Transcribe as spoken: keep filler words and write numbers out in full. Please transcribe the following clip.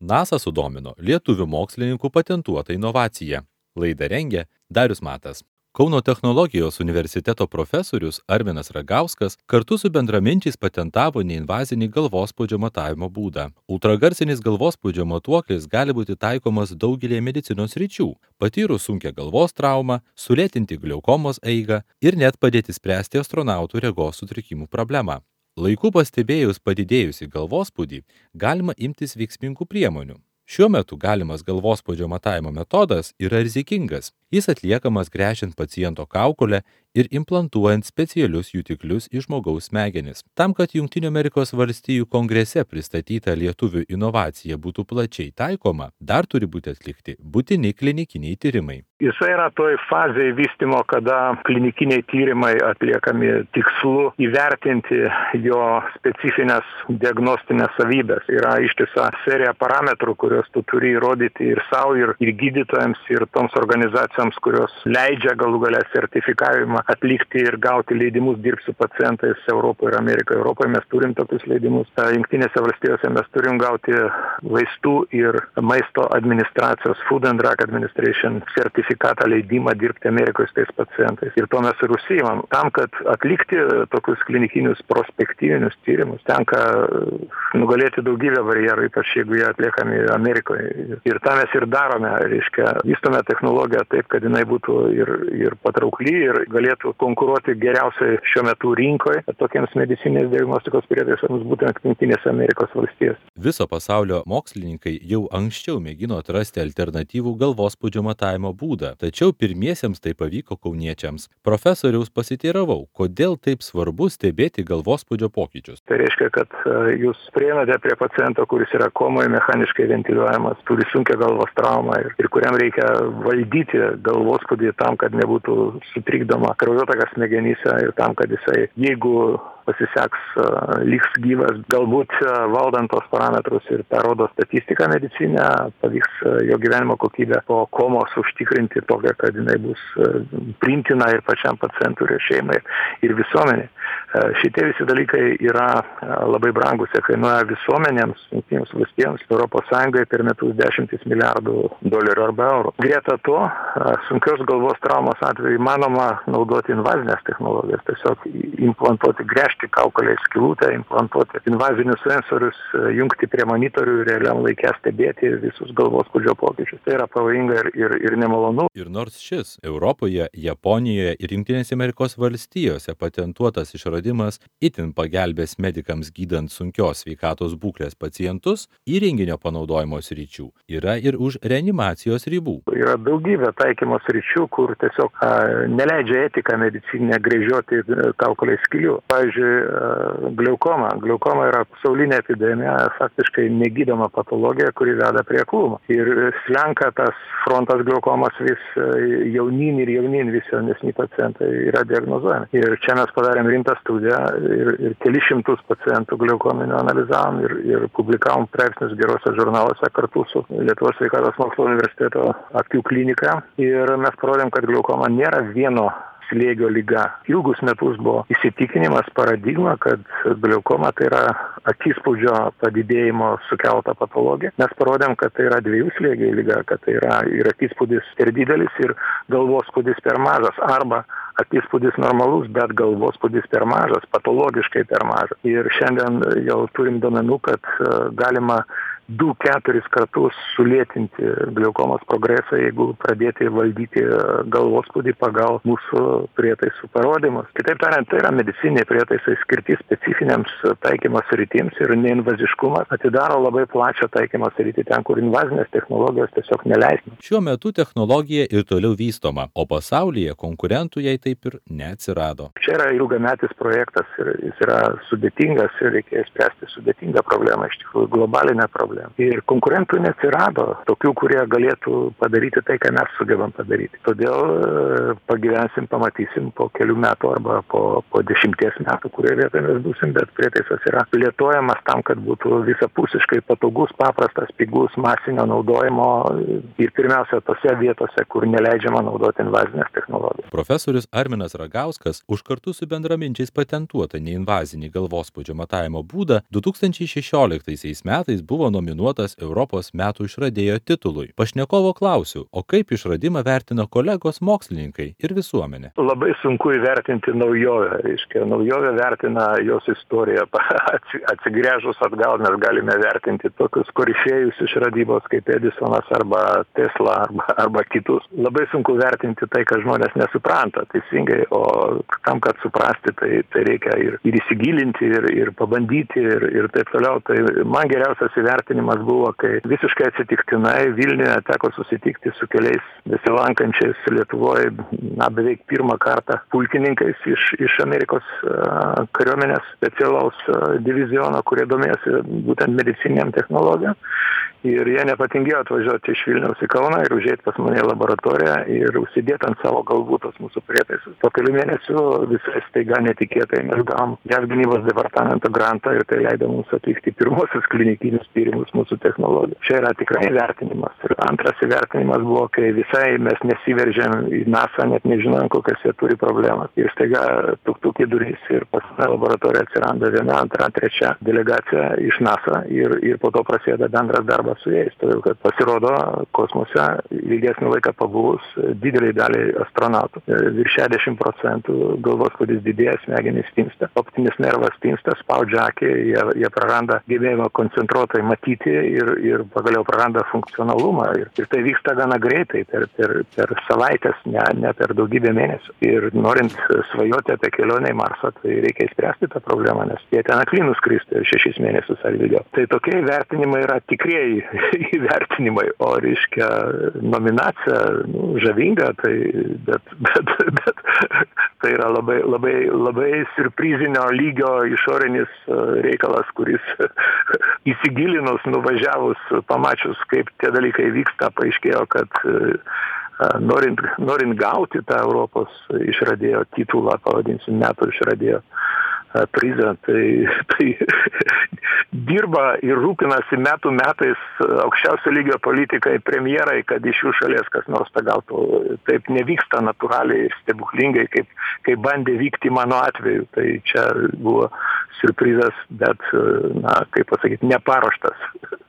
NASA sudomino lietuvių mokslininkų patentuota inovacija. Laidą rengė Darius Matas. Kauno technologijos universiteto profesorius Arminas Ragauskas kartu su bendraminčiais patentavo neinvazinį galvospaudžio matavimo būdą. Ultragarsinis galvospaudžio matuoklis gali būti taikomas daugelį medicinos sričių, patyrus sunkią galvos traumą, sulėtinti gliaukomos eigą ir net padėti spręsti astronautų regos sutrikimų problemą. Laiku pastebėjus padidėjusį galvospaudį, galima imtis veiksmingų priemonių. Šiuo metu galimas galvospaudžio matavimo metodas yra rizikingas. Jis atliekamas gręžiant paciento kaukolę ir implantuojant specialius jutiklius į žmogaus smegenis. Tam, kad Jungtinių Amerikos valstijų kongrese pristatyta lietuvių inovacija būtų plačiai taikoma, dar turi būti atlikti būtini klinikiniai tyrimai. Jisai yra toj fazėje vystymo, kada klinikiniai tyrimai atliekami tikslu įvertinti jo specifines diagnostinės savybės. Yra ištisa serija parametrų, kuriuos tu turi įrodyti ir savo, ir, ir gydytojams, ir toms organizacijoms, kurios leidžia galų galę sertifikavimą atlikti ir gauti leidimus dirbti su pacientais Europoje ir Amerikoje. Europoje mes turim tokius leidimus. Jungtinėse valstijose mes turim gauti vaistų ir maisto administracijos, Food and Drug Administration sertifikatą leidimą dirbti Amerikoje su tais pacientais. Ir to mes ir užsiimam. Tam, kad atlikti tokius klinikinius prospektyvinius tyrimus, tenka nugalėti daugybę barjerų, ypač jeigu jie atliekami Amerikoje. Ir tą mes ir darome, reiškia, vystome technologiją taip, kad jinai būtų ir, ir patraukli, ir galėtų konkuruoti geriausiai šiuo metu rinkoje tokiems medicinės diagnostikos prietaisams būtent Jungtinėse Amerikos valstijose. Viso pasaulio mokslininkai jau anksčiau mėgino atrasti alternatyvų galvospaudžio matavimo būdą, tačiau pirmiesiems tai pavyko kauniečiams. Profesoriaus pasiteiravau, kodėl taip svarbu stebėti galvospaudžio pokyčius. Tai reiškia, kad jūs prieinate prie paciento, kuris yra komoje, mechaniškai ventiliuojamas, turi sunkią galvos traumą ir, ir kuriam reikia valdyti galvospaudį tam, kad nebūtų sutrikdoma kraujotaka smegenyse ir tam, kad jisai, jeigu pasiseks, uh, liks gyvas, galbūt uh, valdant tos parametrus ir tą rodo statistika medicinė, pavyks uh, jo gyvenimo kokybę po komos užtikrinti tokią, kad jinai bus uh, priimtina ir pačiam pacientui, ir šeimai, ir visuomeniai. Uh, šitie visi dalykai yra uh, labai brangus, jie kainuoja visuomenėms, Jungtinėms valstijoms, Europos Sąjungai per metus dešimtis milijardų dolerių arba eurų. Greta to, uh, sunkios galvos traumos atveju įmanoma naudoti invazinės technologijas, tiesiog implantuoti, gręžti kaukolę skylutę, implantuoti invazinius sensorius, jungti prie monitorių ir realiam laikę stebėti visus galvospaudžio pokyčius. Tai yra pavojinga ir, ir, ir nemalonu. Ir nors šis Europoje, Japonijoje ir Jungtinėse Amerikos valstijose patentuotas išradimas itin pagelbės medikams gydant sunkios sveikatos būklės pacientus, įrenginio panaudojimo sričių yra ir už reanimacijos ribų. Yra daugybė taikymo sričių, kur tiesiog a, neleidžia etika medicinė gręžioti kaukolės skylių. Pavyzdžiui, gliaukoma. Gliaukoma yra pasaulinė epidemija, faktiškai negydoma patologija, kuri veda prie aklumo. Ir slenka tas frontas gliaukomos vis jaunin ir jaunin, vis jaunesni pacientai yra diagnozuojami. Ir čia mes padarėm rimtą studiją ir, ir kelis šimtus pacientų gliaukominių analizavom ir, ir publikavom straipsnius gerose žurnaluose kartu su Lietuvos sveikatos mokslo universiteto akių klinika. Ir mes parodėm, kad gliaukoma nėra vieno slėgio liga. Ilgus metus buvo įsitikinimas, paradigma, kad gliaukoma tai yra akispaudžio padidėjimo sukelta patologija. Mes parodėm, kad tai yra dviejų slėgių liga, kad tai yra ir akispaudis per didelis, ir galvospaudis per mažas, arba akispaudis normalus, bet galvospaudis per mažas, patologiškai per mažas. Ir šiandien jau turim duomenų, kad galima du keturis kartus sulėtinti gliaukomos progresą, jeigu pradėti valdyti galvospaudį pagal mūsų prietaisų parodymus. Kitaip tariant, tai yra medicininiai prietaisai skirti specifiniams taikymo sritims ir neinvaziškumas atidaro labai plačią taikymo sritį ten, kur invazinės technologijos tiesiog neleisna. Šiuo metu technologija ir toliau vystoma, o pasaulyje konkurentų jai taip ir neatsirado. Čia yra ilgametis projektas ir jis yra sudėtingas ir reikia spręsti sudėtingą problemą, iš tikrųjų globalinę problemą. Ir konkurentų neatsirado, tokių, kurie galėtų padaryti tai, ką mes sugebam padaryti. Todėl pagyvensim, pamatysim po kelių metų arba po, po dešimties metų, kurie vietoje mes būsim, bet prietaisas yra plėtojamas tam, kad būtų visapusiškai patogus, paprastas, pigus, masinio naudojimo ir pirmiausia tose vietose, kur neleidžiama naudoti invazinės technologijas. Profesorius Arminas Ragauskas už kartu su bendraminčiais patentuotą neinvazinį galvospaudžio matavimo būdą du tūkstančiai šešioliktaisiais metais buvo nominacijos nominuotas Europos metų išradėjo titului. Pašnekovo klausiu, o kaip išradimą vertina kolegos mokslininkai ir visuomenė? Labai sunku įvertinti naujovę. Reiškia, naujovę vertina jos istorija. Atsigręžus atgal mes galime vertinti tokius korifėjus išradybos kaip Edisonas arba Tesla arba, arba kitus. Labai sunku vertinti tai, kad žmonės nesupranta teisingai, o tam, kad suprasti, tai, tai reikia ir, ir įsigilinti, ir, ir pabandyti, ir, ir taip toliau. Tai man geriausias įvertinimas buvo, kai visiškai atsitiktinai Vilniuje teko susitikti su keliais besilankančiais Lietuvoje, na, beveik pirmą kartą pulkininkais iš, iš Amerikos uh, kariuomenės specialaus uh, diviziono, kurie domėjosi būtent medicininiam technologijom. Ir jie nepatingėjo atvažiuoti iš Vilniaus į Kauną ir užėti pas mane į laboratoriją ir užsidėti ant savo galvų tos mūsų prietaisus. Po kelių mėnesių visai staiga netikėtai mes gavom J A V gynybos departamento grantą ir tai leido mums atlikti pirmosius klinikinius tyrimus mūsų technologijų. Čia yra tikrai įvertinimas. Ir antras įvertinimas buvo, kai visai mes nesiveržėm į NASA, net nežinojom, kokias jie turi problemas. Ir staiga tuk-tuk į duris ir pas mane laboratoriją atsiranda viena, antra, trečia delegacija iš NASA ir, ir po to prasideda bendras darbas su jais, todėl kad pasirodo kosmose ilgesnį laiką pabuvus dideliai daliai astronautų. Virš šešiasdešimt procentų galvos skaudis didėja, smegenys stinsta, optinis nervas stinsta, spaudžia akį, jie, jie praranda gebėjimą koncentruotai matyti ir, ir pagaliau praranda funkcionalumą. Ir, ir tai vyksta gana greitai, per, per, per savaitės, ne, ne per daugybę mėnesių. Ir norint svajoti apie kelionę į Marsą, tai reikia įspręsti tą problemą, nes jie ten akli nuskristi šešis mėnesius ar ilgiau. Tai tokie vertinimai yra tikrieji įvertinimai, o reiškia nominacija nu, žavinga, tai, bet, bet, bet tai yra labai, labai, labai siurprizinio lygio išorinis reikalas, kuris įsigilinus, nuvažiavus, pamačius, kaip tie dalykai vyksta, paaiškėjo, kad norint, norint gauti tą Europos išradėjo titulą, pavadinsim metų išradėjo prizą, tai, tai dirba ir rūpinasi metų metais aukščiausio lygio politikai, premjerai, kad iš jų šalies kas nors tą gautų. Taip nevyksta natūraliai ir stebuklingai, kaip, kaip bandė vykti mano atveju. Tai čia buvo siurprizas, bet, na, kaip pasakyti, neparuoštas.